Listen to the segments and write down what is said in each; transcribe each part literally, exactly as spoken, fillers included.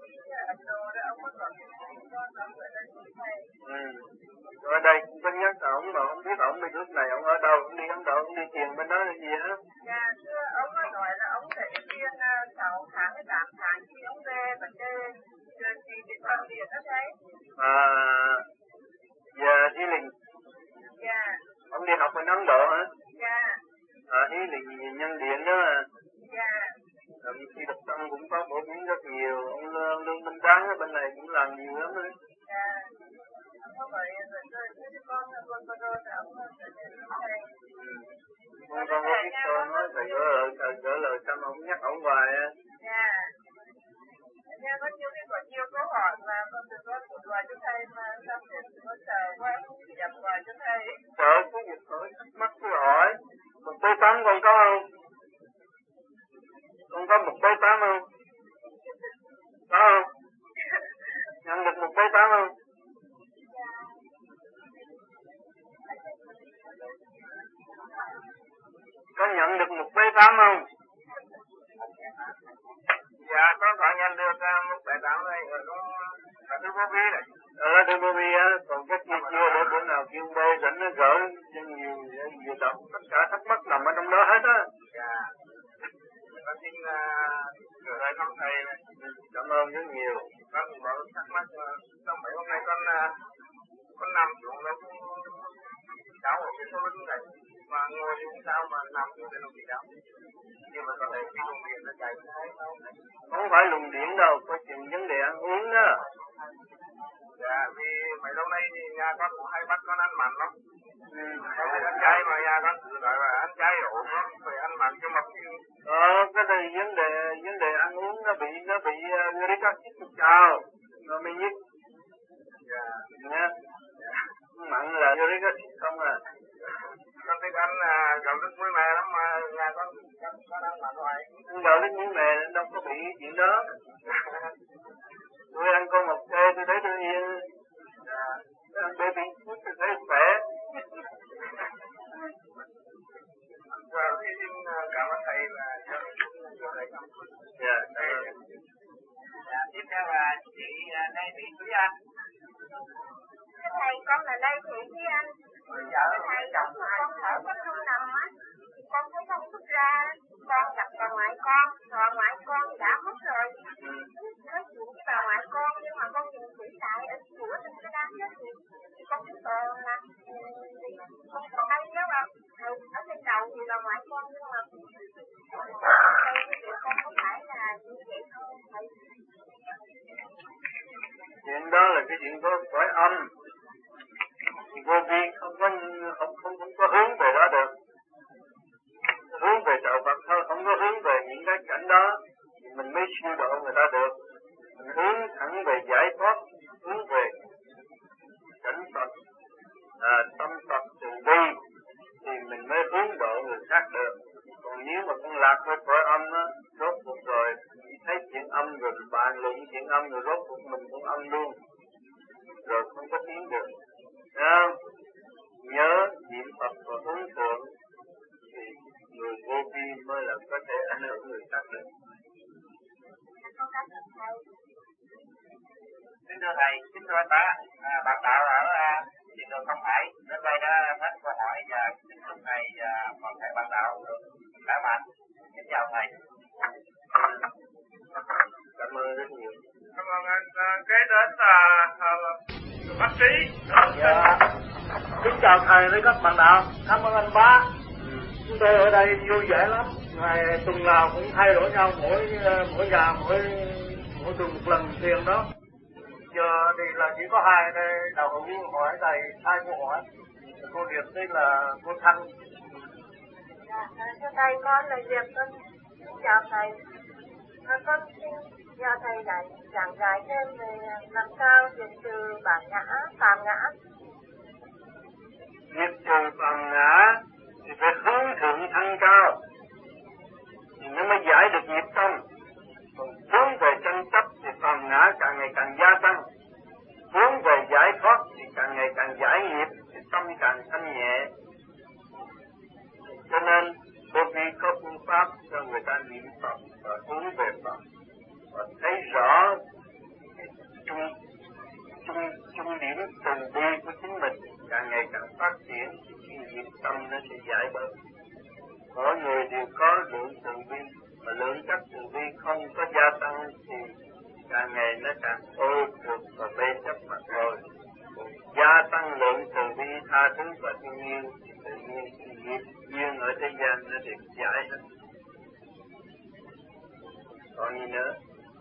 Ừ. Ở đây cũng có nhắc ổng mà không biết ổng bây lúc này ổng ở đâu, ổng đi Ấn Độ, ổng đi thiền bên đó là gì hết? Dạ, thưa ông có nói là ông sẽ đi thiền sáu tháng hay tám tháng khi ông về vấn đề chuyện gì thì toàn điện đó thấy. À, giờ Thí Linh. Dạ. Ông đi học bên Ấn Độ hả? Dạ. À, Thí Linh nhân điện đó. Dạ. Rồi khi độc tâm cũng có bổ biến rất nhiều, ông Lương Minh Tráng ở bên này cũng làm nhiều lắm đấy. Dạ. Không phải rồi rồi chứ con con con rồi ông sẽ đến thầy. Con con có biết con nói thầy gỡ lời, thầy gỡ lời sao mà ông nhắc ổng hoài á. Dạ. Nha có nhiều cái có nhiều câu hỏi mà con được con một lời cho thầy mà sao thì con sợ quá không dám hỏi cho thầy. Sợ cái việc hỏi thắc mắc cứ hỏi. Một bê tám con có không? Con có một bê tám không? Có không? Nhận được một bê tám không? Có nhận được một bê tám không? Dạ, con có nhận được một bê tám này ở đó là đưa bô bì này. Ờ, đưa bô bì á, còn cái kia chưa để bữa nào kêu bê dẫn nó gỡ nhiều nhiều đọc, tất cả thắc mắc nằm ở trong đó hết á. Dạ. Con xin gửi lời thăm thầy này. Cảm ơn rất nhiều. Con có thắc mắc trong mấy hôm nay con con nằm xuống nó cũng đau ở cái số lưng này. Mà ngồi xuống sao mà nằm xuống thì nó bị đau. Nhưng mà có thể cái luồng điện nó chạy không phải luồng điện đâu, có chuyện vấn đề ăn uống đó. Dạ, vì mấy lâu nay thì nhà con cũng hay bắt con ăn mặn lắm. Ừ. Có thể ăn chay mà nhà con cứ nói là ăn chay ổn lắm, phải ăn mặn cho mập chứ. Ờ, cái này vấn đề vấn đề ăn uống nó bị nó bị uric acid cực cao, nó mới nhức. Dạ. Nha. Mặn là uric acid không à. Con thích ăn gạo lứt muối mè lắm mà nhà con con ăn mặn hoài. Gạo lứt muối mè đâu có bị chuyện đó. Tôi ăn con mọc kê tôi thấy tôi yên. Tôi ăn baby food tôi thấy khỏe. Rồi thì xin cảm ơn thầy và cho thầy cảm ơn. Dạ, cảm ơn. Dạ, tiếp theo là chị Lê Thị Thúy Anh. Thưa thầy, con là Lê Thị Thúy Anh. Dạ, thầy, con thở có không nằm á, con thấy không xuất ra, con gặp bà ngoại con, bà ngoại con đã mất rồi. Nói chuyện với bà ngoại con, nhưng mà con nhìn kỹ lại ở của trên cái đám đó thì con thấy toàn là con còn đây đó mà ở trên đầu thì bà ngoại con, nhưng mà đây cái chuyện con không phải là như vậy không thầy. Chuyện đó là cái chuyện có cõi âm. Vô vi không có không không không có hướng về đó được, hướng về đạo Phật thôi, không có hướng về những cái cảnh đó thì mình mới siêu độ người ta được. Mình hướng thẳng về giải thoát, hướng về cảnh Phật, à, tâm Phật từ bi thì mình mới hướng độ người khác được. Còn nếu mà con lạc với cõi âm á, rốt cuộc rồi chỉ thấy chuyện âm rồi bàn luận chuyện âm rồi rốt cuộc mình cũng âm luôn, rồi không có tiến được. À, nhớ niệm Phật và hướng thượng thì người vô vi mới là có thể ảnh hưởng người khác được. Kính thưa thầy, kính thưa anh Bá, à, bạn đạo ở thị trường Không Hải đến đây đã hết câu hỏi và kính chúc thầy và toàn thể bạn đạo được khỏe mạnh. Kính chào thầy. Cảm ơn rất nhiều. Cảm ơn anh. À, kế đến là à, bác sĩ. Dạ. Kính chào thầy với các bạn đạo. Cảm ơn anh Bá. Chúng tôi ở đây vui vẻ lắm. Ngày tuần nào cũng thay đổi nhau, mỗi mỗi nhà mỗi mỗi tuần một lần tiền đó. Giờ thì là chỉ có hai đây, đạo hữu hỏi thầy hai câu hỏi. Cô Điệp đây là cô Thanh. Dạ, thưa thầy, con là Diệp, con chào thầy. À, con xin nhờ thầy giải giảng giải thêm về làm sao diệt trừ bản ngã, phàm ngã. Diệt trừ phàm ngã thì phải hướng thượng thăng cao thì nó mới giải được nghiệp tâm. Còn hướng về tranh chấp thì phàm ngã càng ngày càng gia tăng. Hướng về giải thoát thì càng ngày càng giải nghiệp, thì tâm càng thanh nhẹ. Cho nên vô vi có phương pháp cho người ta niệm Phật và hướng về Phật và thấy rõ sẽ giải bớt. Mỗi người đều có lượng từ bi, mà lượng chất từ bi không có gia tăng thì càng ngày nó càng ô trượt và bê chấp mà thôi. Gia tăng lượng từ bi tha thứ và thương yêu thì tự nhiên nghiệp duyên ở thế gian nó được giải hết. Còn gì nữa?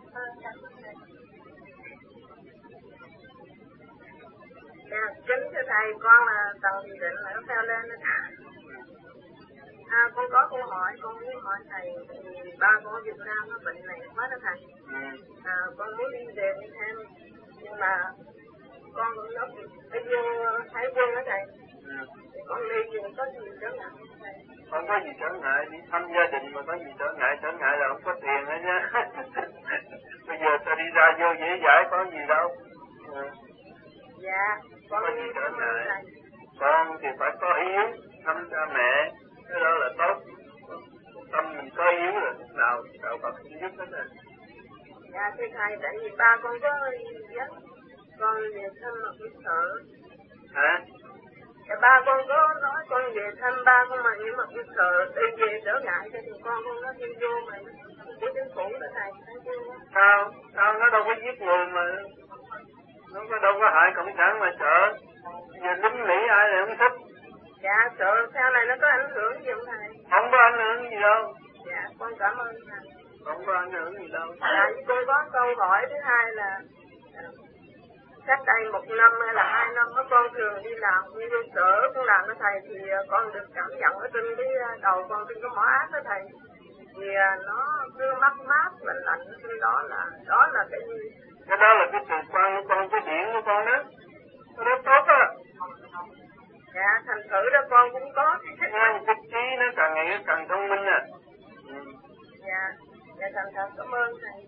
Dạ, kính thưa thầy, con là Tần Thị Định ở Pheo Lên đó ạ. À, con có câu hỏi, con muốn hỏi thầy, thì ba con ở Việt Nam nó bệnh này quá đó thầy. Ừ. À, con muốn đi về đi thêm, nhưng mà con cũng nói bây giờ Hải Quân đó thầy. Ừ. Con đi thì có gì trở ngại không thầy? Không có gì trở ngại, đi thăm gia đình mà có gì trở ngại, trở ngại là không có tiền hết nhá. Bây giờ ta đi ra vô dễ dãi có gì đâu. Ừ. Dạ, con có gì trở ngại. Con thì phải có hiếu, thăm cha mẹ, cái đó là tốt. Tâm mình có hiếu là lúc nào đạo Phật cũng giúp hết rồi. Dạ thưa thầy, tại vì ba con có dắt con về thăm một cái sở. Hả? Dạ ba con có nói con về thăm ba con mà nhưng mà cái sợ đi về trở ngại cho thì con con nó đi vô mà của chính phủ đó thầy. Sao? Sao nó đâu có giết người mà nó có đâu có hại cộng sản mà sợ. Giờ lính Mỹ ai lại không thích. Dạ sợ sau này nó có ảnh hưởng gì không thầy? Không có ảnh hưởng gì đâu. Dạ con cảm ơn thầy. Không có ảnh hưởng gì đâu. Dạ con có câu hỏi thứ hai là cách đây một năm hay là hai năm đó con thường đi làm đi vô sở con làm với thầy thì con được cảm nhận ở trên cái đầu con trên cái mỏ ác đó thầy thì nó cứ mát mát lạnh lạnh trên đó là đó là cái gì? Cái đó là cái sự quan của con, cái điện của con đó. Cái đó tốt á. Dạ thành thử đó con cũng có cái Ngang cái trí nó càng ngày càng thông minh à. Ừ. Dạ, dạ thành thật cảm ơn thầy.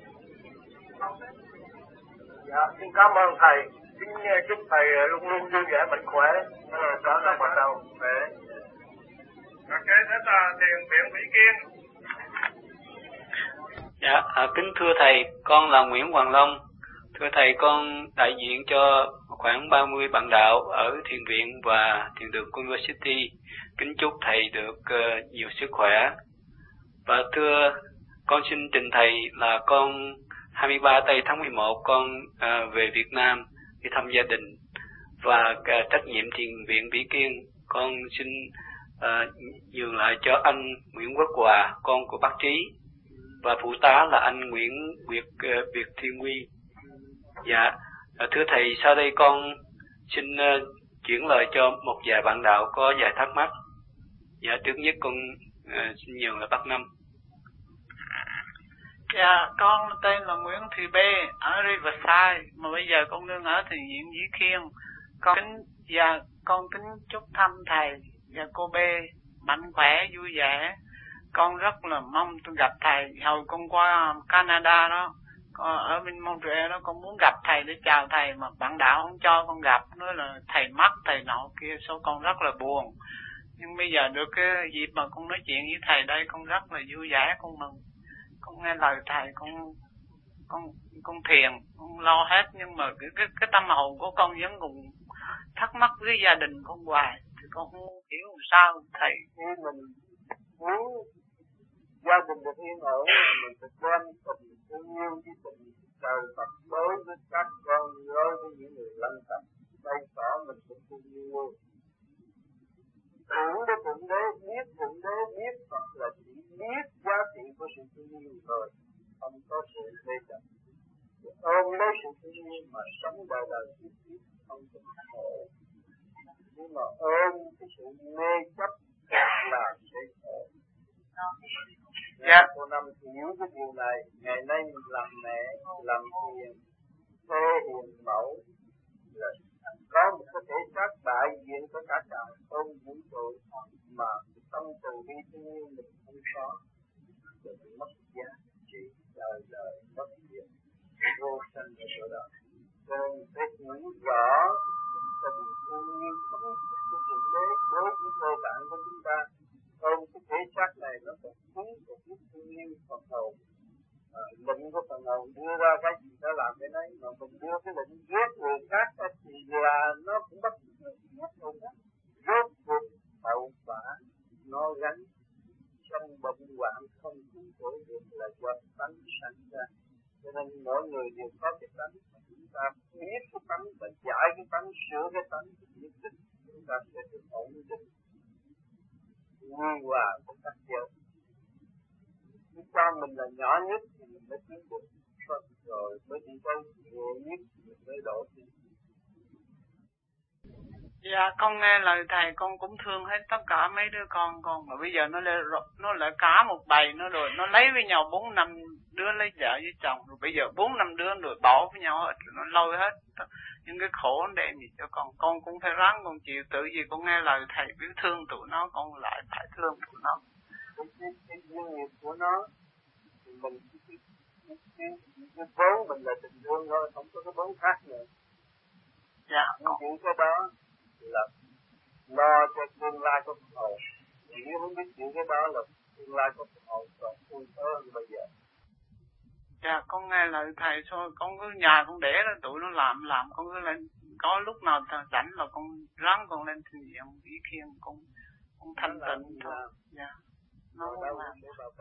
Dạ, xin cảm ơn thầy. Xin chúc thầy luôn luôn vui vẻ mạnh khỏe. Đó là bắt đầu. Khỏe. Ok, thế là tiền viện Mỹ Kiên. Dạ, à, kính thưa thầy, con là Nguyễn Hoàng Long. Thưa thầy, con đại diện cho khoảng ba mươi bạn đạo ở thiền viện và thiền đường University. Kính chúc thầy được uh, nhiều sức khỏe. Và thưa, con xin trình thầy là con hai mươi ba tây tháng mười một con uh, về Việt Nam đi thăm gia đình và uh, trách nhiệm thiền viện Vĩ Kiên con xin uh, nhường lại cho anh Nguyễn Quốc Hòa, con của bác Trí, và phụ tá là anh Nguyễn Việt uh, Việt Thiên Huy. Dạ, uh, thưa thầy, sau đây con xin uh, chuyển lời cho một vài bạn đạo có vài thắc mắc. Dạ, trước nhất con uh, xin nhường là bác Năm. Dạ, con tên là Nguyễn Thị B ở Riverside, mà bây giờ con đương ở thiền viện Vĩ Kiên. Con kính và con kính chúc thăm thầy và cô B mạnh khỏe vui vẻ. Con rất là mong tôi gặp thầy. Hồi con qua Canada đó, ở bên Montreal đó, con muốn gặp thầy để chào thầy mà bạn đạo không cho con gặp, nói là thầy mất thầy nọ kia, số con rất là buồn. Nhưng bây giờ được cái dịp mà con nói chuyện với thầy đây, con rất là vui vẻ, con mừng. Con nghe lời thầy, con con con thiền, con lo hết, nhưng mà cái cái, cái tâm hồn của con vẫn còn thắc mắc với gia đình con hoài, thì con không hiểu làm sao thầy. Khi mình muốn gia đình được yên ổn, mình phải quan tình thương yêu với tình trời Phật đối với các con, đối với những người lân cận, đây tỏ mình cũng thương yêu luôn. Tưởng đến Thượng Đế, biết Thượng Đế, biết Phật là chỉ biết giá trị của sự thương yêu thôi, không có sự mê chấp. Ôm lấy sự thương yêu mà sống đời đời tiếp tiếp không có khổ. Nhưng mà ôm cái sự mê chấp là sẽ khổ. Dạ. Cô Năm hiểu cái điều này, ngày nay mình làm mẹ, làm hiền, thê hiền mẫu, là có một cái thể xác đại diện của cả cả ôm vũ trụ mà tâm từ bi thương yêu mình không có, rồi mình mất giá trị đời đời mất diệt, vô sanh ở chỗ đó. Nên phải hiểu rõ tình thương yêu thống nhất của Thượng Đế đối với cơ bản của chúng ta. Ôm cái thể xác này nó còn quý, còn biết thương yêu phần hồn. À, lệnh của phần hồn đưa ra cái gì ta làm cái đấy, mà mình đưa cái lệnh ghét người khác thì là nó cũng bắt giết người khác. Rốt cuộc hậu quả mỗi người đều có cái tánh, chúng ta biết cái tánh và giải cái tánh, sửa cái tánh, nhất định chúng ta sẽ được ổn định, vui hòa của các giới. Nếu con mình là nhỏ nhất thì mình mới tiến được, rồi mới đi tới nhẹ nhất mình mới độ đi. Dạ con nghe lời thầy, con cũng thương hết tất cả mấy đứa con con, mà bây giờ nó lại nó lại cả một bầy nó rồi nó lấy với nhau bốn năm đứa lấy vợ với chồng, rồi bây giờ bốn năm đứa rồi bỏ với nhau hết, nó lôi hết những cái khổ nó đem gì cho con. Con cũng phải ráng con chịu, tự gì con nghe lời thầy biết thương tụi nó, con lại phải thương tụi nó. Cái cái cái duyên nghiệp của nó thì mình cái cái cái cái vốn mình là tình thương thôi, không có cái vốn khác nữa. Dạ. Nhưng chuyện cái đó là lo cho tương lai của Phật hồn. Nếu không biết chuyện cái đó là tương lai của Phật hồn còn vui hơn bây giờ. Dạ con nghe lời thầy thôi, con cứ nhà con để đó tụi nó làm làm con cứ lên, có lúc nào rảnh là con ráng con lên thiền viện ý khiên con con thanh tịnh thôi. Dạ. Nó làm.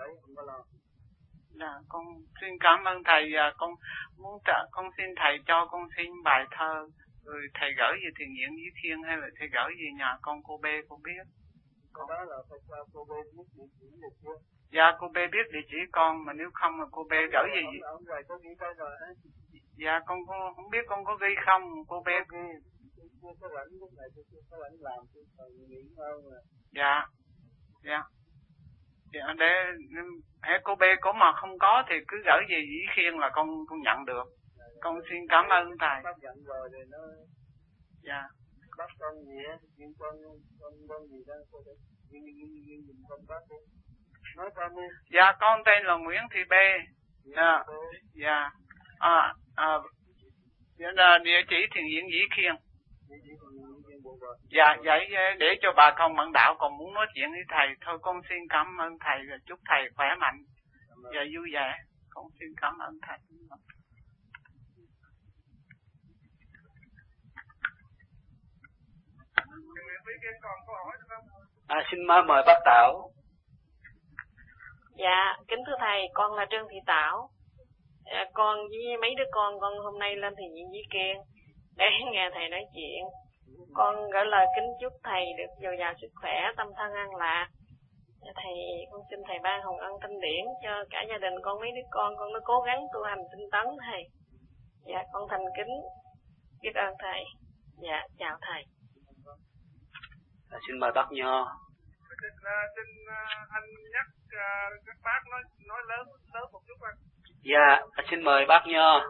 Dạ con xin cảm ơn thầy, và con muốn trả, con xin thầy cho con xin bài thơ, rồi thầy gửi về thiền viện Ý Khiên hay là thầy gửi về nhà con cô B cô biết. Cái đó là phải cho cô B biết địa chỉ được chưa? Dạ cô B biết địa chỉ con, mà nếu không là cô B gửi về gì? Ở ngoài có ghi đây rồi ấy. Dạ con có, không biết con có ghi không, cô B. Ghi, chưa có rảnh lúc này, chưa có rảnh làm, tôi còn nghỉ ngơi mà. Dạ, dạ. Dạ để, để cô B có mà không có thì cứ gửi về Ý Khiên là con con nhận được. Con xin cảm ơn thầy. Bác nhận rồi thì nó... Dạ. Bác con gì á, chuyện con, con, con gì đó, cô để ghi, ghi, ghi, ghi, con bác đi. Nói con đi. Dạ, con tên là Nguyễn Thị B. Dạ. Dạ. À, à, dạ là địa chỉ thiền viện Vĩ Khiên. Dạ, vậy để cho bà con bạn đạo còn muốn nói chuyện với thầy, thôi con xin cảm ơn thầy và chúc thầy khỏe mạnh và vui vẻ. Con xin cảm ơn thầy. À, xin mời mời bác Tảo. Dạ, kính thưa thầy, con là Trương Thị Tảo. À, con với mấy đứa con, con hôm nay lên thiền viện Vĩ Kiên để nghe thầy nói chuyện. Con gửi lời kính chúc thầy được dồi dào sức khỏe, tâm thân an lạc. Thầy, con xin thầy ban hồng ân tinh điển cho cả gia đình con, mấy đứa con, con nó cố gắng tu hành tinh tấn thầy. Dạ, con thành kính biết ơn thầy. Dạ, chào thầy. À, xin mời bác Nho. Xin, uh, xin uh, anh nhắc uh, các bác nói nói lớn lớn một chút anh. Dạ, xin mời bác Nho.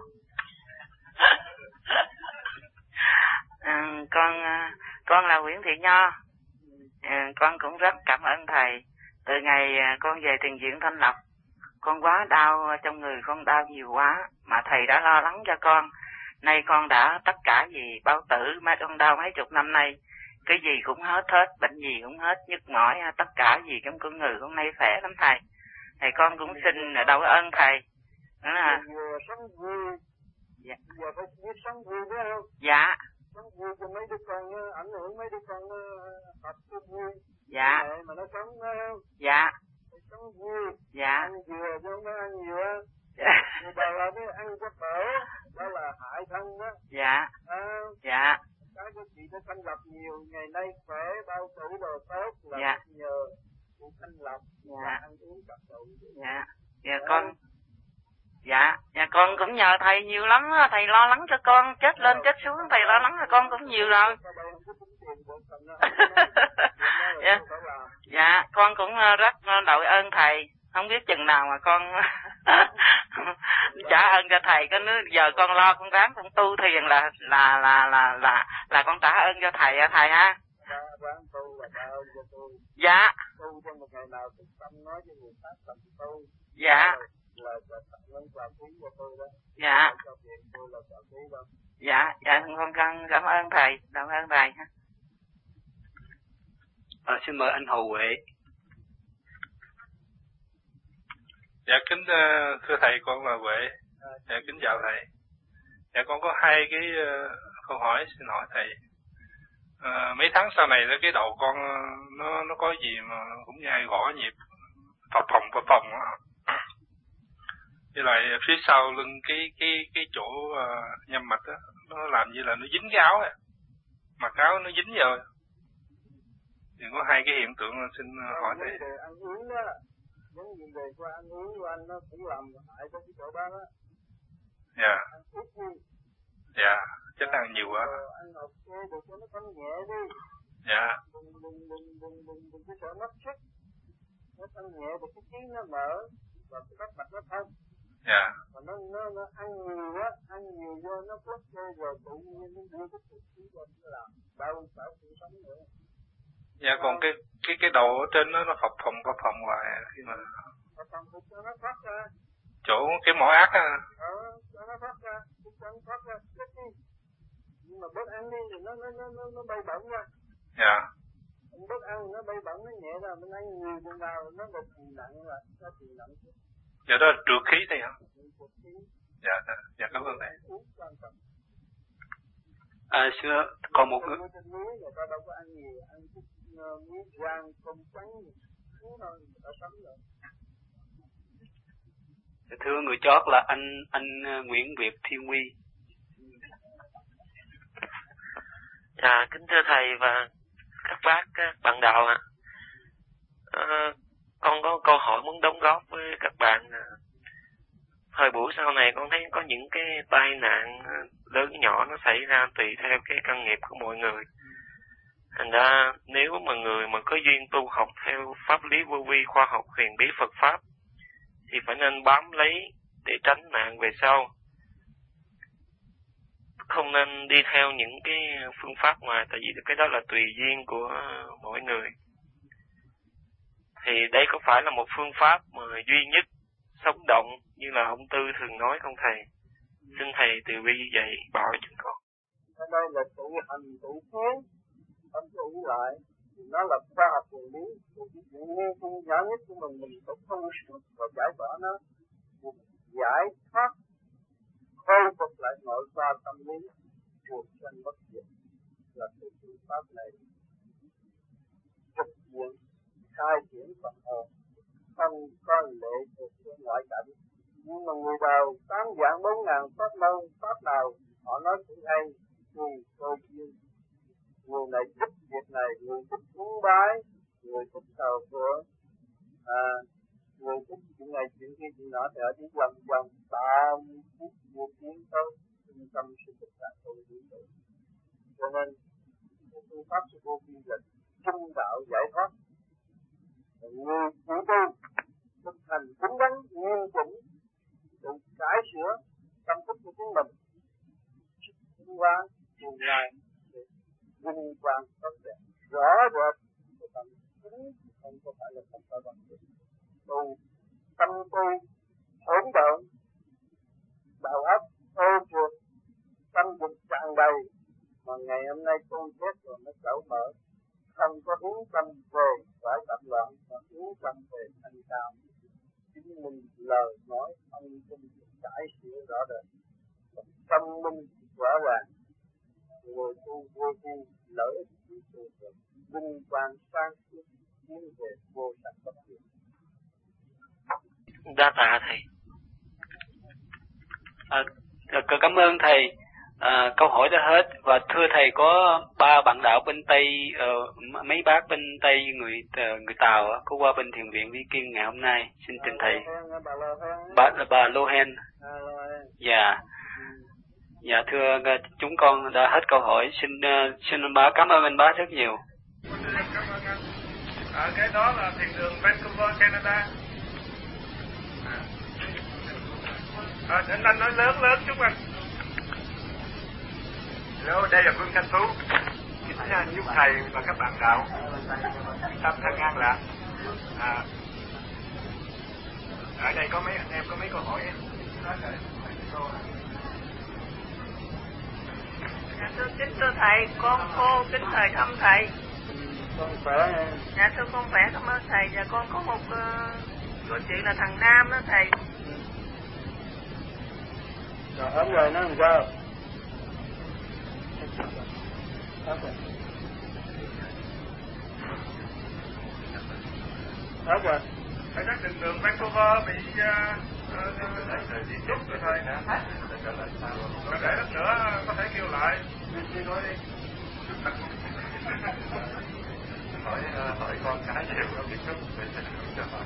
À, con con là Nguyễn Thị Nho. À, con cũng rất cảm ơn thầy. Từ ngày con về thiền viện Thanh Lộc, con quá đau trong người, con đau nhiều quá mà thầy đã lo lắng cho con. Nay con đã tất cả gì bao tử, mấy con đau mấy chục năm nay, cái gì cũng hết hết, bệnh gì cũng hết, nhức mỏi, tất cả gì trong con người con nay khỏe lắm thầy. Thầy con cũng xin đầu ơn thầy. Đó là vừa sống vui, dạ. Vừa phải biết sống vui phải không? Dạ. Sống vui cho mấy đứa con, ảnh hưởng mấy đứa con học cái vui. Dạ. Để mà nó sống phải không? Dạ. Phải sống vui. Dạ. Ăn vừa chứ không phải ăn nhiều á. Dạ. Người ta là cái ăn cho bổ, đó là hại thân đó. Dạ. À, dạ. Cái của chị nó Thanh Lập nhiều, ngày nay khỏe, bao tử đồ tốt là dạ. nhờ chị Thanh Lập dạ. ăn uống cặp độ. Dạ. Dạ con. Dạ, dạ con cũng nhờ thầy nhiều lắm, thầy lo lắng cho con, chết lên chết xuống, thầy lo lắng cho con cũng nhiều rồi. dạ. dạ, con cũng rất đội ơn thầy, không biết chừng nào mà con trả ơn cho thầy, cái nữa giờ con lo con ráng con tu thiền là là là là là là con trả ơn cho thầy thầy ha. Dạ. Tu trong một ngày nào cũng tâm nói cho người khác tâm tu. Dạ. Là tặng quà quý cho tôi đó. Dạ. Cho tiền tôi là quà quý đó. Dạ, dạ con con cảm ơn thầy, cảm ơn thầy ha. À, xin mời anh Hồ Huệ. Dạ kính uh, thưa thầy, con là Huệ. Dạ kính chào thầy. Dạ con có hai cái uh, câu hỏi xin hỏi thầy. Uh, mấy tháng sau này cái đầu con uh, nó nó có gì mà cũng nhai gõ nhịp phập phồng phập phồng á. với lại phía sau lưng cái cái cái chỗ uh, nhâm mạch á, nó làm như là nó dính cái áo á, mặc áo nó dính rồi. Thì có hai cái hiện tượng xin hỏi thầy. Vấn đề ăn uống đó, vấn đề qua ăn uống của anh nó cũng làm hại cho cái chỗ đó đó. Dạ. Ăn ít đi. Dạ, chắc ăn nhiều quá. Ăn hộp xe để cho nó thanh nhẹ đi. Dạ. Đừng đừng đừng đừng đừng đừng có sợ mất sức. Nó thanh nhẹ để cái trí nó mở và cái bắp mạch nó thông. Dạ. Mà nó nó nó ăn nhiều á, ăn nhiều vô nó quất vô rồi tự nhiên nó đưa cái cuộc trí vào nó làm đau phải cuộc sống nữa. Dạ, còn cái cái cái đầu ở trên nó nó phập phồng phập phồng hoài khi mà phập phồng thì cho nó thoát ra. Chỗ cái mỏ ác á. Ờ, cho nó thoát ra, cho nó thoát ra, chết đi. Nhưng mà bớt ăn đi thì nó nó nó nó, nó bay bổng ra. Dạ. Mình bớt ăn nó bay bổng nó nhẹ ra, mình ăn nhiều chừng nào nó được nặng rồi, nó thì nặng. Dạ đó là trượt khí thầy hả? Dạ, dạ, dạ cảm ơn thầy. À, xưa còn một người. Người ta đâu có ăn nhiều, ăn chút miếng rang, cơm trắng, thứ thôi, người ta sống rồi. Thưa người chót là anh anh Nguyễn Việt Thiên Huy. À, kính thưa thầy và các bác, các bạn đạo ạ. À, con có câu hỏi muốn đóng góp với các bạn. Thời buổi sau này con thấy có những cái tai nạn lớn nhỏ nó xảy ra tùy theo cái căn nghiệp của mọi người. Thành ra nếu mà người mà có duyên tu học theo pháp lý vô vi, khoa học huyền bí Phật pháp thì phải nên bám lấy để tránh nạn về sau. Không nên đi theo những cái phương pháp ngoài, tại vì cái đó là tùy duyên của mỗi người. Thì đây có phải là một phương pháp mà duy nhất sống động như là ông Tư thường nói không thầy? Xin thầy từ bi dạy bảo chúng con. Ở đây là tự hành tự kiến, không tự lại. Thì nó là khoa học huyền bí. Thì cái chuyện nghiên cứu nhỏ nhất của mình, mình phải thông suốt và giải tỏa nó. Giải thoát, khôi phục lại nội khoa tâm lý, cuộc sanh bất diệt. Là cái phương pháp này thực hiện khai triển phần hồn, không có lệ thuộc với ngoại cảnh. Nhưng mà người đầu tám dạng bốn ngàn pháp môn pháp nào họ nói cũng hay, tùy cơ duyên. Người này thích việc này, người thích cúng bái, người thích thờ phượng, à, người thích chuyện này chuyện kia chuyện nọ thì họ chỉ vòng vòng bao phút một tiếng tới trung tâm sự thực tại tôi diễn được. Cho nên phương pháp sự vô vi là trung đạo giải thoát. Người chủ tu thực hành đúng đắn nghiêm chỉnh, tự cải sửa tâm thức của chính mình, tiến hóa tương lai để vinh quang tốt đẹp rõ rệt của tâm chính, không có phải là tâm ta bằng được. Tu tâm tu hỗn độn, đầu óc ô trượt, tâm dục tràn đầy, mà ngày hôm nay con chết rồi nó cởi mở, không có hướng tâm về phải tạm loạn, mà hướng tâm về thanh cao. Chính mình lời nói không tin cải sửa rõ rệt, tâm minh rõ ràng. Người tu vô vi lợi ích trí tuệ rồi vinh quang sáng suốt tiến về vô tận bất diệt. Đa tạ thầy. À, cảm ơn thầy. À, câu hỏi đã hết. Và thưa thầy, có ba bạn đạo bên Tây, uh, mấy bác bên Tây người uh, người Tàu có qua bên thiền viện Vi Kiên ngày hôm nay, xin trình thầy. Bà bà Lô Hen. Dạ. Dạ thưa chúng con đã hết câu hỏi. Xin uh, xin bá cảm ơn anh bá rất nhiều. Cảm ơn anh. Ở cái đó là thiền đường Vancouver, Canada. À, anh anh nói lớn lớn chút anh. Hello, đây là Vương Thanh Tú. Kính chúc thầy và các bạn đạo tâm thân an lạc. À, ở đây có mấy anh em có mấy câu hỏi. Dạ thưa kính thưa thầy, con cô kính thầy thăm thầy. Con khỏe. Dạ thưa con khỏe, cảm ơn thầy. Dạ con có một uh, câu chuyện là thằng Nam đó thầy. Rồi ấm rồi nó làm sao? Hết rồi. Ở đất đường đường Vancouver bị uh, Đi chút rồi thôi nè. Còn để ít nữa có thể kêu lại. Đi nói đi. Hỏi hỏi con cái nhiều nó bị cúp để cho họ.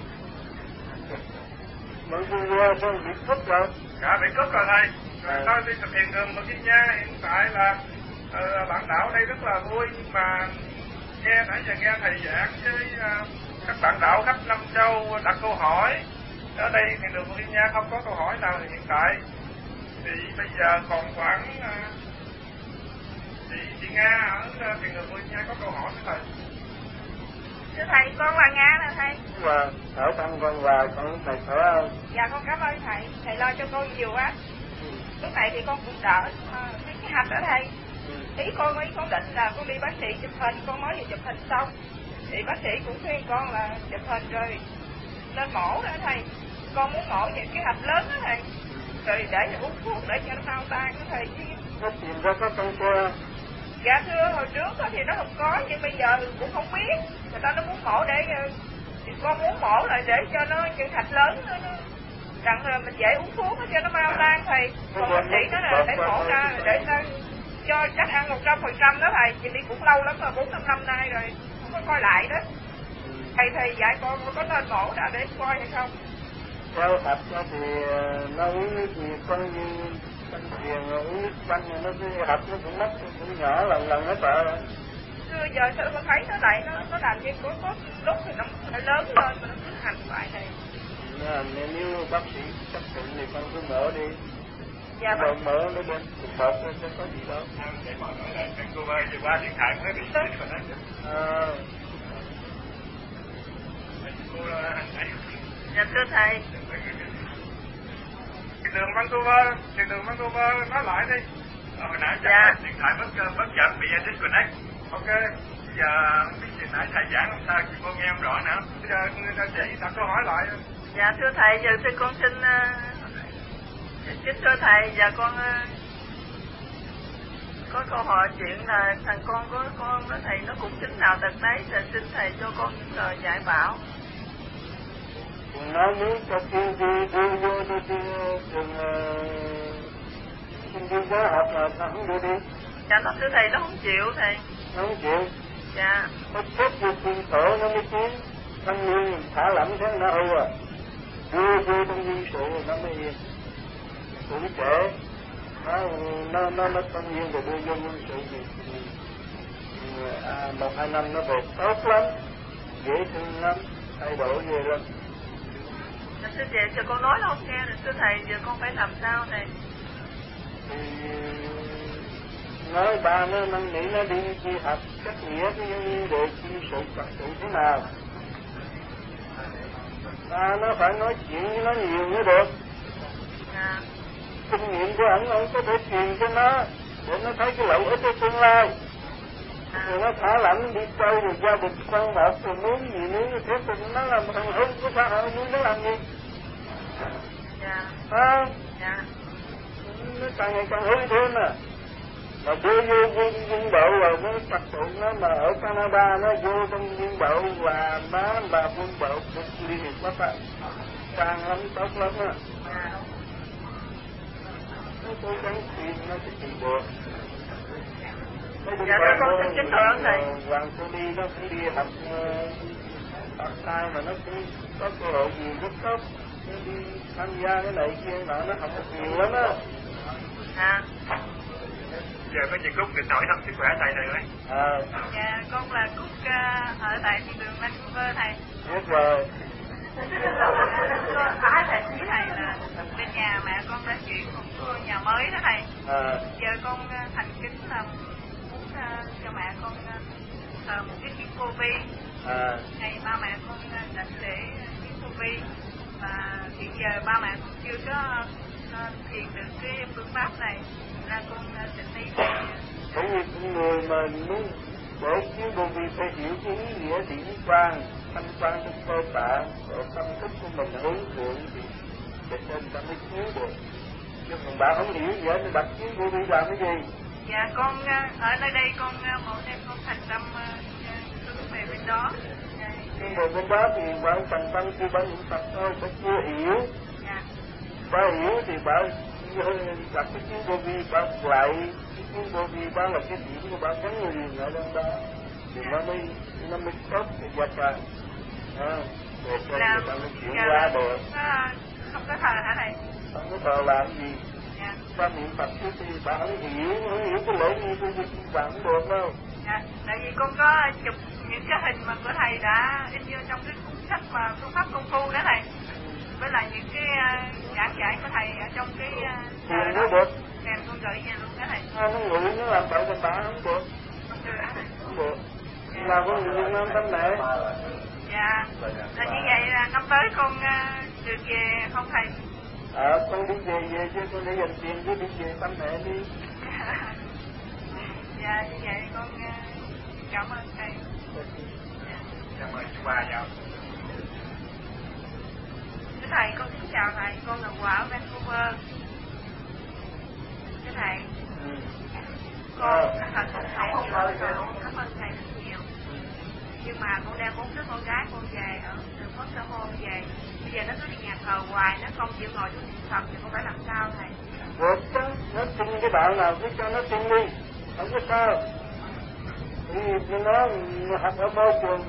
Mọi người sao bị cúp rồi? Cả bị cúp rồi thầy. Rồi tôi đi thực hiện đường một nha. Hiện tại là uh, bạn đạo đây rất là vui, nhưng mà nghe nãy giờ nghe thầy giảng với uh, các bạn đạo khắp Nam Châu đặt câu hỏi. Ở đây thì đường một nha không có câu hỏi nào hiện tại. Thì bây giờ còn khoảng uh, chị, chị Nga ở thiền đường một nha có câu hỏi với thầy. Thưa thầy, con là Nga nè thầy. Và ở thăm con và con thầy khỏe không? Dạ con cảm ơn thầy, thầy lo cho con nhiều quá. Ừ. Lúc này thì con cũng đỡ à, mấy cái hạch đó thầy. Ừ. Ý con ý con định là con đi bác sĩ chụp hình, con mới vừa chụp hình xong. Thì bác sĩ cũng khuyên con là chụp hình rồi lên mổ đó thầy. Con muốn mổ những cái hạch lớn đó thầy. Rồi để uống thuốc để cho nó mau tan đó thầy chứ. Nó tìm ra có con xe. Dạ thưa, hồi trước thì nó không có, nhưng bây giờ cũng không biết. Người ta nó muốn mổ để, thì con muốn mổ lại để cho nó những thạch lớn nó, nó đặng là mình dễ uống thuốc cho nó mau tan thầy. Còn bác sĩ nó là để mổ ra để nó cho chắc ăn một trăm phần trăm đó thầy. Chị đi cũng lâu lắm rồi, bốn năm năm nay rồi, không có coi lại đó. Thầy thầy dạy con có nên mổ ra để coi hay không? Theo thạch thì nó uống nước gì con như bánh tiền uống nước bánh nó cái hạt nó cũng mất cũng nhỏ lần lần nó sợ. Xưa giờ sao con thấy nó lại nó nó làm như có có lúc thì nó nó lớn lên mà nó cứ hành vậy này. Nên nếu bác sĩ chấp thuận thì con cứ mở đi. Dạ vâng. Mở nó bên cục bột nó sẽ có gì đâu. Để mọi người lại cái cô ơi, qua điện thoại mới bị chết rồi đó. À. Cô hành Dạ thưa thầy. Đường Vancouver, thì đường Vancouver nói lại đi. Ờ, hồi nãy dạ. Điện thoại bất bất chợt bị disconnect. Ok. Bây giờ không biết gì nãy thầy giảng làm sao chị cô nghe không rõ nữa. Bây giờ người chị đặt câu hỏi lại. Dạ thưa thầy, giờ thì con xin uh, kính thưa thầy, giờ con uh, có câu hỏi chuyện là thằng con của con đó thầy nó cũng chính nào tật đấy, giờ xin thầy cho con những lời dạy bảo. Nó muốn cho kêu đi đưa vô đi đi trường sinh viên giáo học là nó không đưa đi. Dạ nó thưa thầy nó không chịu thầy. Nó không chịu. Dạ. Nó chết vô thiên tổ nó mới chiến. Thanh niên thả lỏng thế nó hư à. Đưa vô trong viên sự nó mới yên. Cũng trẻ. Nó nó nó nó thanh niên rồi đưa vô viên sự thì à, một hai năm nó về tốt lắm. Dễ thương lắm. Thay đổi ghê lắm. Thưa chị, giờ con nói nó không nghe được, thưa thầy, giờ con phải làm sao thầy? Thì nói ba nó năn nỉ nó đi đi học cách nghĩa cái như để chi sự trật tự thế nào. Ba nó phải nói chuyện với nó nhiều mới được. À. Kinh nghiệm của ảnh ông có thể truyền cho nó để nó thấy cái lợi ích của tương lai. À. Rồi nó thả lỏng đi chơi rồi gia đình con một rồi muốn gì muốn như thế thì nó làm thằng hư của xã hội muốn nó làm gì. Dạ. À. Dạ. Nó càng ngày càng hư thêm à. Mà đưa vô viên viên bộ rồi nó tập tụ nó mà ở Canada nó vô trong viên bộ và má bà viên bộ được liên hiệp quá ta. Càng lắm tốt lắm á. Dạ. Nó cố gắng tìm nó sẽ tìm được. Dạ thưa con xin kính thưa thầy. Hoàng cô đi nó cũng đi học học sai mà nó cũng có cơ hội gì rất tốt. Nó đi tham gia cái này kia nọ nó học được nhiều lắm á. À. Giờ có chị Cúc định hỏi thăm sức khỏe thầy này đấy. À. Dạ con là Cúc uh, ở tại thị đường Vancouver thầy. Biết rồi. Có thầy với thầy là bên nhà mẹ con đã chuyển một nhà mới đó thầy. À. Giờ con uh, thành kính là muốn uh, cho mẹ con uh, thờ một cái chiếc cô vi. À. Ngày ba mẹ con uh, đặt để chiếc cô vi. Và hiện giờ ba mẹ con chưa có uh, thiền được cái phương pháp này. Ra con uh, xin ý thầy. Cũng như những người mà muốn để chiếc cô vi phải hiểu cái ý nghĩa điển quang, thanh quan trong cơ tạng, rồi tâm thức của mình hướng thượng thì để cho người ta mới cứu được. Chứ còn bạn không hiểu gì hết thì đặt chiếc cô vi làm cái gì? Dạ con ở nơi đây con một em con thành tâm hướng về bên đó. Nhưng mà bên đó thì bạn thành tâm chưa bao nhiêu tập thôi, phải chưa hiểu. Dạ. bà hiểu thì bà gặp cái chuyến vô vi, bà lại cái chuyến vô vi, bà là cái điểm của bà gắn liền ở trong đó thì nó mới nó mới tốt thì gặp bà à, để cho người ta mới chuyển qua được. Không có thờ hả thầy? Không có thờ làm gì? Dạ. Bà niệm Phật chứ thì bà không hiểu, không hiểu cái lễ nghi của việc bà không được đâu. Dạ, tại vì con có chụp những cái hình mà của thầy đã in vô trong cái cuốn sách mà phương pháp công phu đó thầy. Với lại những cái uh, giảng giải của thầy ở trong cái uh, đó được. Kèm con gửi về luôn đó thầy. À, nó ngủ nó làm bậy cho bà không được. Không được hả thầy? Không được. Dạ. Là con người Nam tâm mẹ. Dạ. Là như vậy là năm tới con uh, được về không thầy? À, con đi về về chứ con để dành tiền chứ đi về tâm mẹ đi. Dạ, như vậy con uh, cảm ơn thầy. Dạ. Cảm ơn chú ba giáo. Thưa thầy, con xin chào thầy, con là Quả ở Vancouver. Thưa thầy, ừ. con thật sự thầy nhiều rồi, cảm ơn thầy rất nhiều. Nhưng mà con đang bốn đứa con gái con về ở từ Foster Home về, bây giờ nó cứ đi nhà thờ hoài, nó không chịu ngồi xuống niệm Phật thì con phải làm sao thầy? Được chứ, nó tin cái đạo nào cứ cho nó tin đi, không có sao. Vì nó học ở môi trường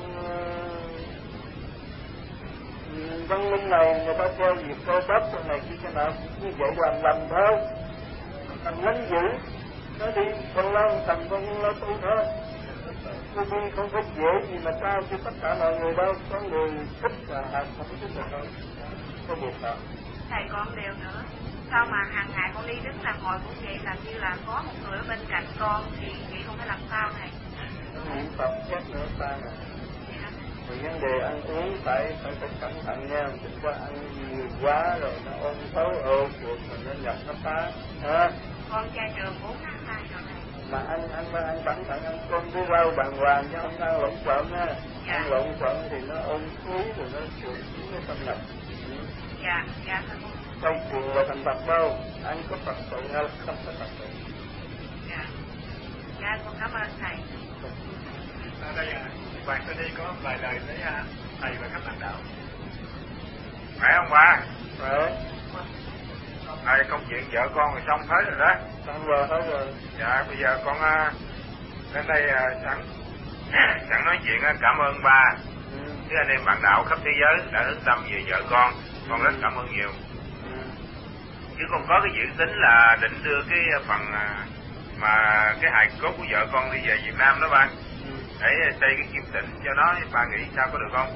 văn minh này người ta theo việc cơ bắp trong này kia cái nào như vậy làm lầm thôi, thành lánh dữ nó đi con lo thành con lo tu thôi. Tôi đi không có dễ gì mà sao cho tất cả mọi người đâu, có người thích là học, không thích là thôi, có buộc đâu. Thầy con đều nữa, sao mà hàng ngày con đi đứng làm ngồi cũng vậy, làm như là có một người ở bên cạnh con thì vậy không phải làm sao thầy? Niệm Phật chết nữa ta nè. Thì vấn đề ăn uống phải phải phải cẩn thận nha, đừng có ăn nhiều quá rồi nó ôm thấu ô chuột rồi nó nhập nó phá. Ha? Con trai trường bốn tháng hai rồi này. Mà ăn ăn mà ăn cẩn thận, ăn cơm với rau đàng hoàng chứ không ăn lộn xộn nha. Dạ. Ăn lộn xộn thì nó ôm thúi rồi nó chuột nó xâm nhập. Ừ. Dạ, dạ thưa con. Trong trường là thành Phật đâu, ăn có Phật tội hay là không có Phật tội. Dạ, dạ con cảm ơn thầy. À, đây à, bạn tới đây có vài lời với uh, thầy và các bạn đạo. Phải không ba? Phải. Thầy công chuyện vợ con rồi xong hết rồi đó. Xong rồi, hết rồi. Dạ, bây giờ con uh, đến đây uh, sẵn sẵn nói chuyện uh, cảm ơn ba. Ừ. Với anh em bạn đạo khắp thế giới đã hướng tâm về vợ con. Con rất cảm ơn nhiều. Ừ. Chứ con có cái dự tính là định đưa cái phần uh, mà cái hài cốt của vợ con đi về Việt Nam đó ba. Để xây cái kim tịnh cho nó, bà nghĩ sao có được không?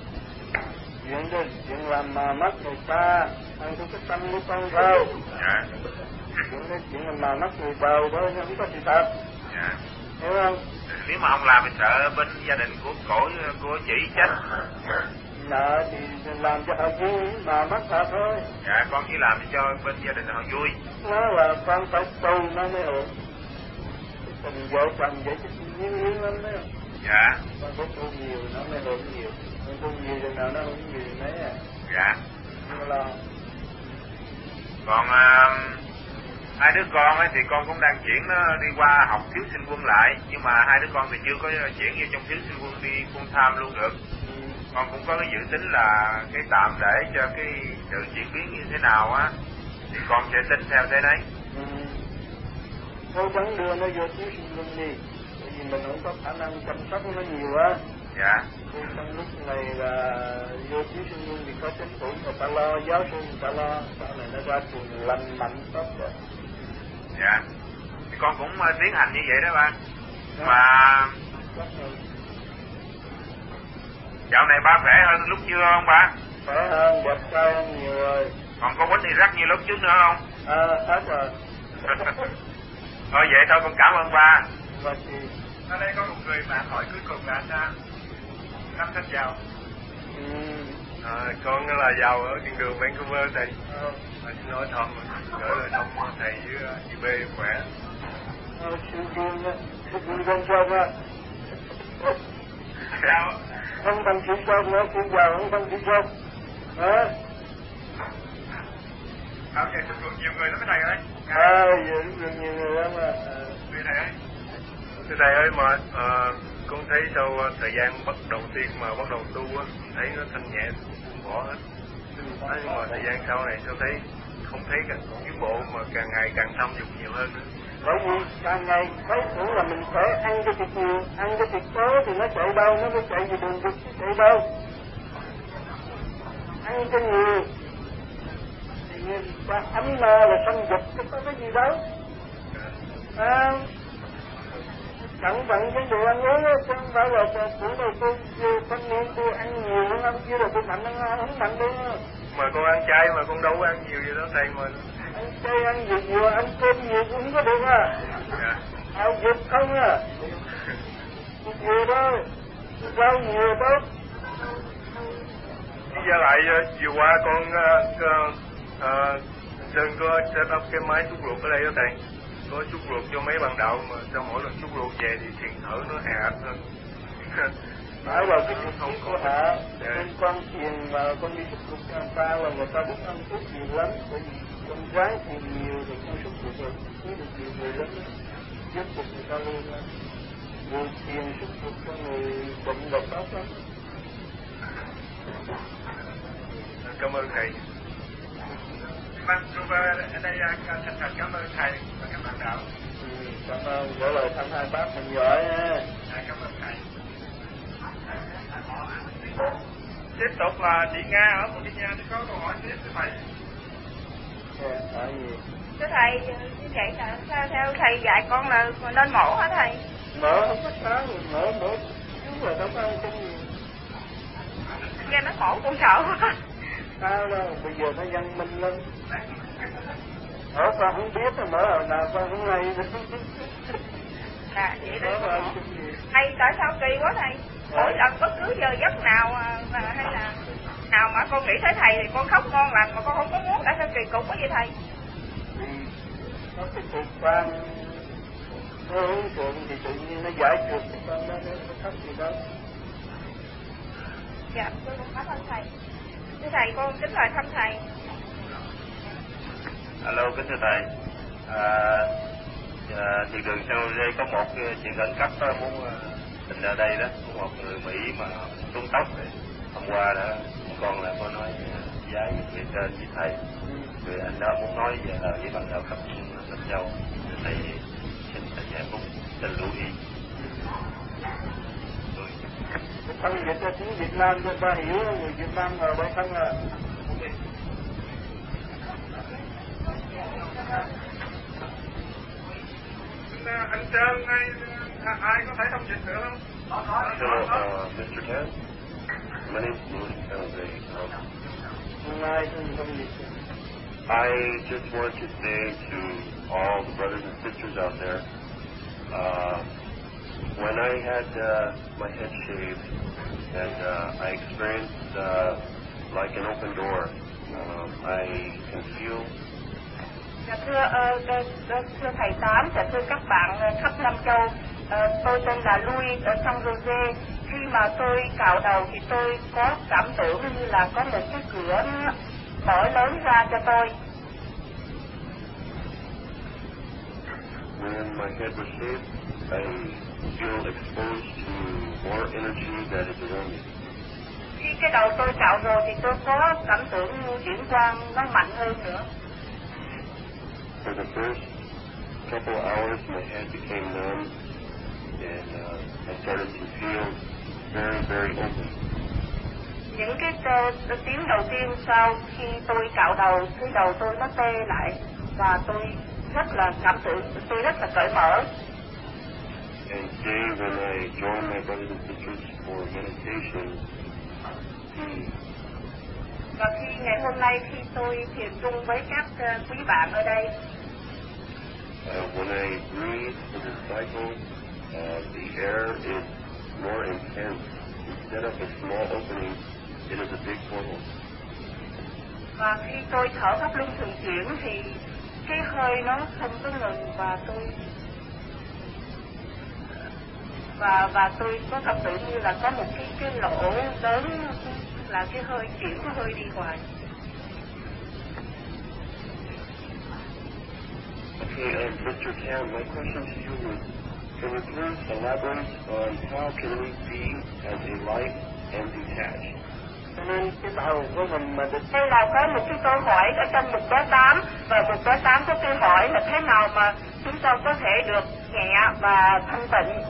Chuyện đó, chuyện làm mà mất người ta, ăn theo cái tâm của con thôi. Dạ. Chuyện đó, chuyện làm mà mất người bầu thôi, nó không có sự thật. Dạ. Hiểu không? Nếu mà không làm thì sợ bên gia đình của cổ, của chị chết. Dạ, thì làm cho họ vui, mà mất thật thôi. Dạ, con chỉ làm cho bên gia đình họ vui. Nó là con phải tu nó mới ổn. Tình vợ chồng vậy chứ nhiên nhiên lắm đấy. Dạ. Con phải tu nhiều nó mới hưởng nhiều. Con tu nhiều chừng nào nó hưởng nhiều đấy à. Dạ. Không lo. Còn uh, hai đứa con ấy thì con cũng đang chuyển nó đi qua học thiếu sinh quân lại, nhưng mà hai đứa con thì chưa có chuyển vô trong thiếu sinh quân đi full time luôn được. Ừ. Con cũng có cái dự tính là cái tạm để cho cái sự chuyển biến như thế nào á thì con sẽ tính theo thế đấy. Ừ. Cố gắng đưa nó vô thiếu sinh quân đi, bởi vì mình không có khả năng chăm sóc nó nhiều á. Dạ. Thì trong lúc này là vô thiếu sinh quân thì có chính phủ người ta lo, giáo sư người ta lo, sau này nó ra trường lành mạnh tốt rồi. Dạ. Thì con cũng uh, tiến hành như vậy đó ba. Dạ. Mà dạo này ba khỏe hơn lúc chưa không ba? Khỏe hơn, đẹp trai hơn nhiều rồi. Còn có quýnh thì rắc như lúc trước nữa không? À, hết rồi. Thôi vậy thôi con cảm ơn ba. Và chị. Ở đây có một người bạn hỏi cuối cùng là anh Năm Thanh giàu. Ừ. À, con là giàu ở trên đường Vancouver thầy. Ừ. À, xin nói thầm gửi lời thông thầy với chị B khỏe. Ờ, xin vui nha, xin vui con sông á. Sao? Không bằng chị sông nữa, xin giàu không bằng chị sông. Hả? À, ok, xin được nhiều người lắm thầy ơi. À, vậy được nhiều người lắm à. Thưa thầy ơi. Thưa thầy ơi, mà uh, con thấy sau thời gian bắt đầu tiên mà bắt đầu tu á, thấy nó thanh nhẹ, buông bỏ hết. Nhưng mà thời gian sau này sao thấy không thấy cái, cái bộ mà càng ngày càng thâm dục nhiều hơn nữa. Bởi vì càng ngày thấy cũng là mình phải ăn cái thịt nhiều, ăn cái thịt tốt thì nó chạy đâu, nó mới chạy về đường dục, nó chạy đâu. Ăn cho nhiều thì người ta ấm no là xong dục, chứ có cái gì đâu. À, cẩn thận cái đồ ăn uống á, chứ không phải là cũng đâu tôi thanh niên tôi ăn nhiều hơn ăn kia rồi tôi mạnh ăn không mạnh đâu. Mà con ăn chay mà con đâu có ăn nhiều vậy đó thầy mà. Ăn chay ăn nhiều nhiều, ăn cơm nhiều cũng không có được à. Dạ. Ao dục không à. Nhiều đâu, rau nhiều tốt. Với lại vừa qua con uh, uh, Sơn có set up cái máy xúc ruột ở đây đó thầy. Có xúc ruột cho mấy bạn đạo mà sau mỗi lần xúc ruột về thì thiền thở nó hà ạch hơn. Nói vào cái cuộc sống của họ, con con thiền mà con đi xúc ruột cho người ta là người ta cũng ăn thuốc nhiều lắm. Bởi vì con ráng thiền nhiều thì con xúc ruột rồi, cũng được nhiều người lắm. Giúp được người ta luôn á. Người thiền xúc ruột cho người bệnh độc óc lắm. Cảm ơn thầy. Vâng, tôi ở đây chân thành cảm ơn thầy và các bạn đạo. Ừ, cảm ơn, gửi lời thăm hai bác mình giỏi nha. À, cảm ơn thầy. Tiếp tục là chị Nga ở Bolivia thì có câu hỏi tiếp thưa thầy. Yeah, hỏi gì? Thưa thầy, như vậy là sao theo thầy dạy con là nên mổ hả thầy? Mổ không có sao, mổ mổ chứ là đâu có ăn cái gì. Nghe nó mổ con sợ quá. Sao đâu, bây giờ nó văn minh lắm. Ở con không biết rồi mở hồi nào con không hay. Là vậy đó. Hay tại sao kỳ quá thầy? Mỗi lần bất cứ giờ giấc nào mà hay là nào mà con nghĩ tới thầy thì con khóc ngon lành mà con không có muốn, tại sao kỳ cục quá vậy thầy? Có cái cuộc quan nó hướng thượng thì tự nhiên nó giải trượt cái con đó, nó khóc gì đâu. Dạ, tôi cũng cảm ơn thầy. Thưa thầy, con kính lời thăm thầy. Alo, kính thưa thầy. À, à, thị trường sau đây có một chuyện khẩn cấp muốn tình ở đây đó, có một người Mỹ mà xuống tóc rồi. Hôm qua đó con là có nói giái về trên với thầy. Người anh đó muốn nói về lời với bằng đạo khắp lập nhau. Thầy xin thầy cũng xin lưu ý. Thân dịch ra tiếng Việt Nam cho ta hiểu, người Việt Nam ở đây thân à. Anh Trơn hay ai có thể thông dịch được không? So, uh, mister Tan, my name is Louis Pelze. I just want to say to all the brothers and sisters out there, uh, when I had uh, my head shaved, and uh, I experienced uh, like an open door, um, I can feel. Dạ thưa, uh, thưa thầy Tám, dạ thưa các bạn khắp Nam Châu, uh, tôi tên là Louis ở San Jose. Khi mà tôi cạo đầu thì tôi có cảm tưởng như là có một cái cửa mở lớn ra cho tôi. When my head was shaved, I feel exposed to more energy that is around me. Khi cái đầu tôi cạo rồi thì tôi có cảm tưởng như điển quang nó mạnh hơn nữa. For the first couple of hours, my head became numb, and uh, I started to feel very, very open. Những cái uh, tiếng đầu tiên sau khi tôi cạo đầu, cái đầu tôi nó tê lại và tôi rất là cảm tưởng, tôi rất là cởi mở. And today, when I joined my brothers and sisters for meditation, và khi ngày hôm nay khi tôi thiền chung với các uh, quý bạn ở đây, uh, when I breathe for the cycle, uh, the air is more intense. Instead of a small opening, it is a big portal. Và khi tôi thở pháp luân thường chuyển thì cái hơi nó không có ngừng và tôi và và tôi có cảm tưởng như là có một cái cái lỗ lớn là cái hơi chuyển cái hơi đi ngoài. Okay, uh, mister Tam, my question to you is, can you please elaborate on how can we be as a light and detached? Cho nên cái đầu của mình mà được. Đây là có một cái câu hỏi ở trong mục đó tám, và mục đó tám có câu hỏi là thế nào mà chúng ta có thể được nhẹ và thanh tịnh.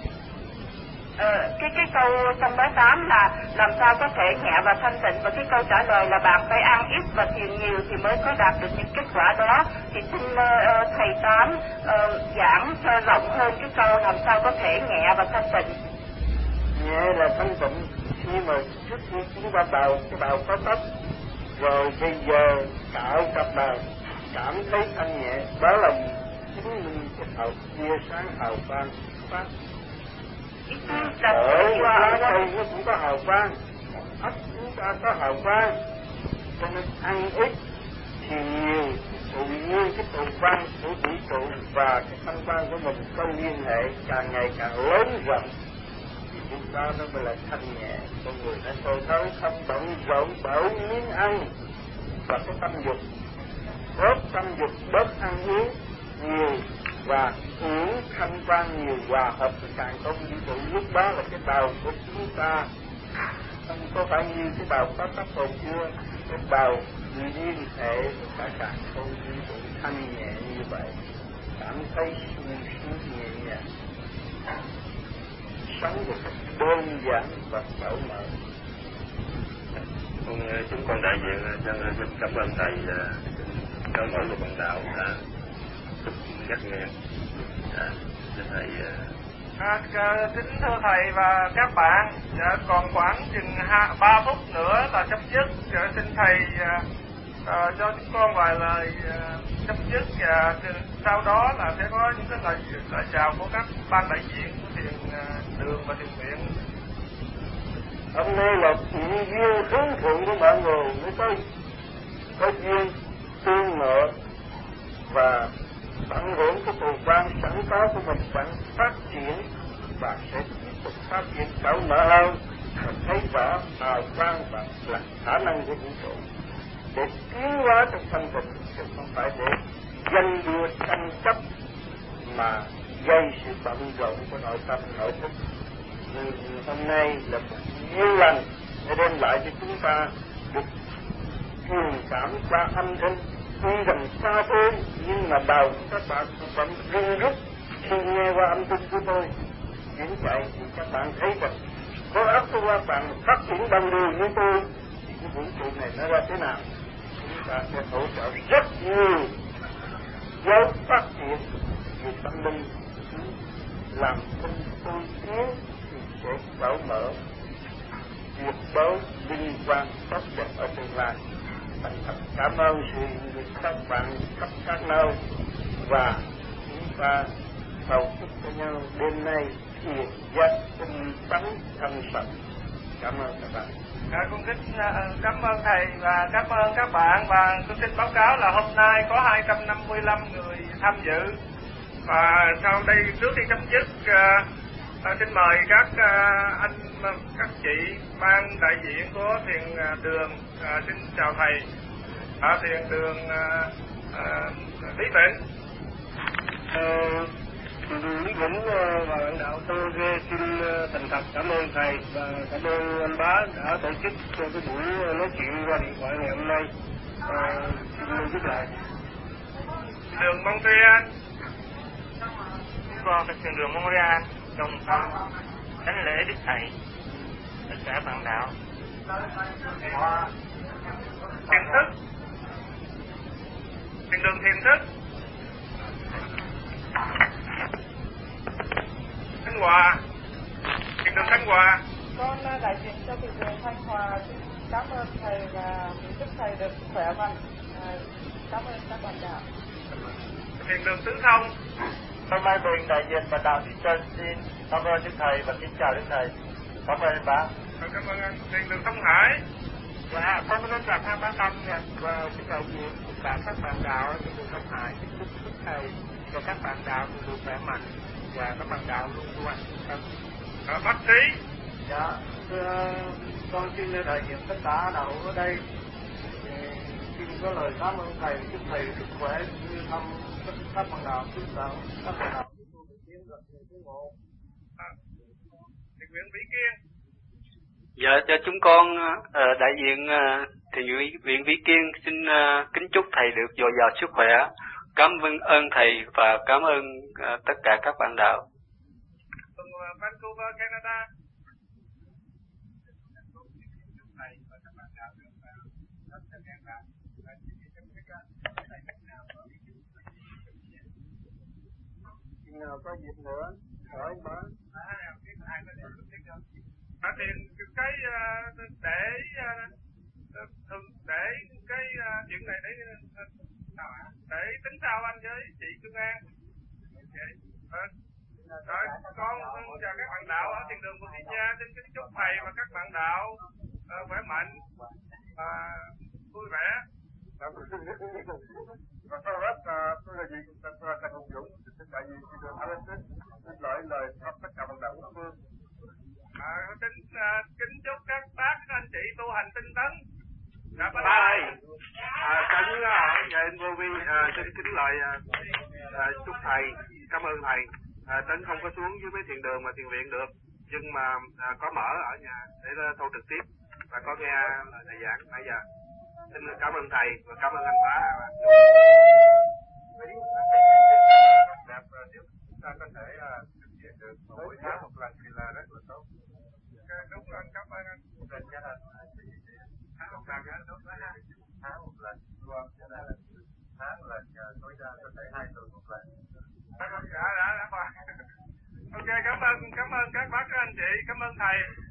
Ờ, cái cái câu trong đó tám là làm sao có thể nhẹ và thanh tịnh, và cái câu trả lời là bạn phải ăn ít và thiền nhiều thì mới có đạt được những kết quả đó. Thì xin uh, thầy Tám uh, giảng cho rộng hơn cái câu làm sao có thể nhẹ và thanh tịnh. Nhẹ là thanh tịnh khi mà trước khi chúng ta vào cái bào có tóc, rồi bây giờ cạo cặp bào cảm thấy thanh nhẹ, đó là chứng minh cái hào tia sáng hào quang phát. Ở lá cây nó cũng có hào quang, ấp chúng ta có hào quang, cho nên ăn ít thì nhiều, tự nhiên cái tụ quang của vũ trụ và cái thanh quang của mình có liên hệ càng ngày càng lớn rộng, thì chúng ta nó mới là thanh nhẹ. Con người đã soi thấu không bận rộn bởi miếng ăn và cái tâm dục, bớt tâm dục, bớt ăn uống nhiều và uống thanh quan nhiều, hòa hợp với càng không vũ trụ. Lúc đó là cái bào của chúng ta không có phải như cái bào có tóc hồi chưa, cái bào liên hệ với cả càng không vũ trụ thanh nhẹ như vậy, cảm thấy sung sướng nhẹ nhàng, sống một cách đơn giản và cởi mở. Con chúng con đại diện chân xin cảm ơn thầy cởi mở của bạn đạo đã giúp nhắc nghe. À, xin thầy. À, kính thưa thầy và các bạn, dạ, còn khoảng chừng ba phút nữa là chấm dứt. Dạ, xin thầy à, à, cho chúng con vài lời à, chấm dứt, và sau đó là sẽ có những cái lời lời chào của các ban đại diện của thiền à, đường và thiền viện. Hôm nay là những duyên hướng thượng của mọi người mới có có duyên tương ngộ và tận hưởng cái tù quan sẵn có của mình, bạn phát triển và sẽ tiếp tục phát triển cởi mở hơn và thấy rõ hào quang và là khả năng của vũ trụ để tiến hóa trong thanh tịnh, chứ không phải để danh đua tranh chấp mà gây sự bận rộn của nội tâm nội thức. Hôm nay là một duyên lành để đem lại cho chúng ta được truyền cảm qua âm thanh, tuy rằng xa thôi nhưng mà đầu các bạn vẫn rưng rức khi nghe qua âm thanh của tôi chuyển chạy, thì các bạn thấy rằng có óc của các bạn phát triển đồng đều như tôi thì cái vũ trụ này nó ra thế nào. Chúng ta sẽ hỗ trợ rất nhiều giáo phát triển về tâm linh, làm tinh tôi tiến thì sẽ cởi mở tuyệt đối liên quan tốt đẹp ở tương lai. Thành thật cảm ơn sự hiện diện các bạn khắp các nơi, và chúng ta cầu chúc cho nhau đêm nay thiền giác tinh tấn thanh sạch. Cảm ơn các bạn. À, con kính cảm ơn thầy và cảm ơn các bạn, và tôi xin báo cáo là hôm nay có hai trăm năm mươi lăm người tham dự. Và sau đây trước khi chấm dứt, uh, uh, xin mời các uh, anh, các chị ban đại diện của thiền uh, đường uh, xin chào thầy. Ở thiền đường uh, uh, Lý Vĩnh. Uh, Lý Vĩnh và lãnh đạo tôi xin thành thật cảm ơn thầy và cảm ơn anh Bá đã tổ chức cái buổi nói chuyện qua điện thoại ngày hôm nay. Uh, xin giúp lại. Đường Montreal. Con thiền đường Montreal đồng tâm đánh lễ Đức Thầy tất cả bạn đạo. Thiền thức. Thiền đường thiền thức. Thanh Hòa. Thiền đường Thanh Hòa. Con đại diện cho thiền đường Thanh Hòa xin cảm ơn thầy và chúc thầy được khỏe mạnh. Cảm ơn các bạn đạo. Thiền đường Tứ Thông. Hôm nay mình đại diện bạn đạo Thiên xin cảm ơn Đức Thầy và xin chào Đức Thầy. Cảm ơn anh Bá. Cảm ơn anh. Thiền đường Thông Hải. Dạ, con rất là tham bác tâm và xin đại diện tất cả các bạn đạo Thiền đường Thông Hải xin chúc Đức Thầy và các bạn đạo luôn khỏe mạnh và các bạn đạo luôn luôn hạnh phúc. À, bác sĩ. Dạ, thưa, con xin đại diện tất cả đạo ở đây. Xin có lời cảm ơn thầy, chúc thầy sức khỏe như thăm các bạn đạo, chúc đạo các bạn đạo tiến rất nhiều tiến bộ. Thiện nguyện Vĩ Kiên. Dạ, cho chúng con uh, đại diện uh, Thiền viện Vĩ Kiên xin uh, kính chúc thầy được dồi dào sức khỏe. Cảm ơn thầy và cảm ơn uh, tất cả các bạn đạo. Vancouver, Canada. Nào có dịp nữa hỏi má. À, thì cái để thường để cái chuyện này để để tính sao anh với chị Cương An. Rồi con chào các bạn đạo ở thiền đường của Thị Nha, xin kính chúc thầy và các bạn đạo uh, khỏe mạnh và uh, vui vẻ. Và sau đó tôi là gì Trần Hùng Dũng, tại vì thiền đường Atlantis xin lỗi lời tất cả bạn đạo của phương. À, kính uh, kính chúc các bác các anh chị tu hành tinh tấn. Dạ, ba ơi, à, kính nhà anh Vô Vi xin kính lời à, chúc thầy, cảm ơn thầy. À, Tấn không có xuống dưới mấy thiền đường mà thiền viện được, nhưng mà à, có mở ở nhà để thu trực tiếp và có nghe lời thầy giảng nãy giờ. Xin cảm ơn thầy và cảm ơn anh Bá. Nếu chúng ta có thể thực hiện được mỗi tháng một lần thì là rất là tốt. Đúng rồi, cảm ơn anh. Lần cho nên tháng một lần đó, đúng đó, tháng một lần, luôn cho nên là tháng lần tối đa có thể hai tuần một lần. Đã, đã, đã, đã. Ok, cảm ơn, cảm ơn các bác các anh chị, cảm ơn thầy.